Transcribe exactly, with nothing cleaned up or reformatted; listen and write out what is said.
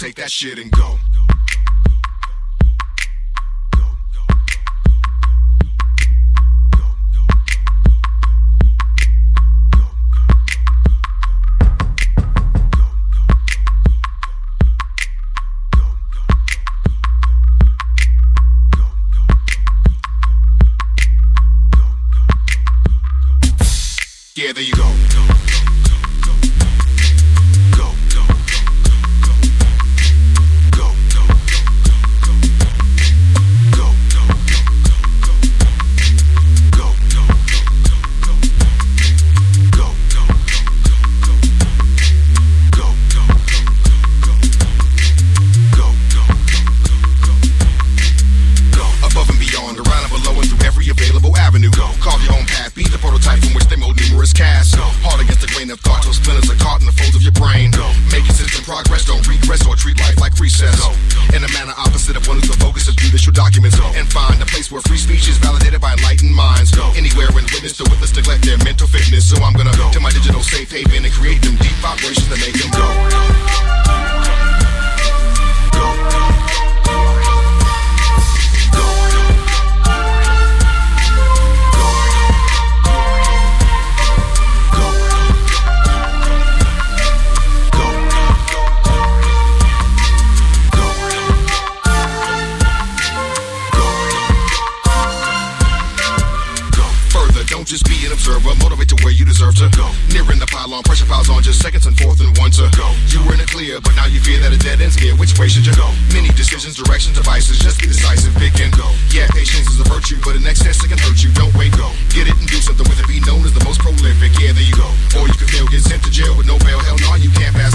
take that shit and go. Yeah, there you go. Go, go, go, go, go, go, go, go, above and beyond, around and below and through every available avenue. Go, carve your own path, be the prototype from which they mold numerous casts. Go, hard against the grain of thought till splinters are caught in the folds of your brain. Go, make consistent progress, don't regress or treat life like recess. Go, in a manner opposite of one who's the focus of judicial documents. Go, and find a place where free speech is validated by enlightened minds. Go, anywhere and witness to witless neglect their mental fitness. So I'm gonna go to my digital safe haven and create them deep vibrations that make them go. Don't just be an observer, motivate to where you deserve to go. Nearing the pylon, pressure piles on just seconds and forth and one to go. You were in the clear, but now you fear that a dead end's here. Which way should you go? Many decisions, directions, devices, just be decisive, pick and go. Yeah, patience is a virtue, but an excess it can hurt you. Don't wait, go. Get it and do something with it, be known as the most prolific. Yeah, there you go. Or you could fail, get sent to jail with no bail. Hell no, you can't pass